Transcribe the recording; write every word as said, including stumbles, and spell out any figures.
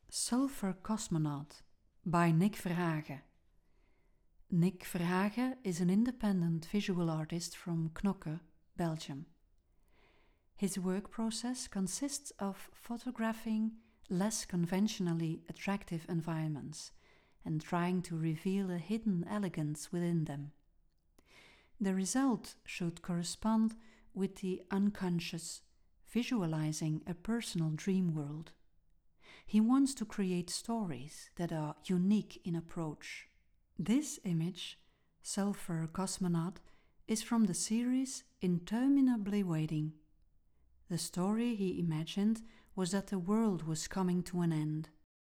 Sulfur Cosmonaut by Nick Verhagen. Nick Verhagen is an independent visual artist from Knokke, Belgium. His work process consists of photographing less conventionally attractive environments and trying to reveal a hidden elegance within them. The result should correspond with the unconscious, visualizing a personal dream world. He wants to create stories that are unique in approach. This image, Sulfur Cosmonaut, is from the series Interminably Waiting. The story he imagined was that the world was coming to an end.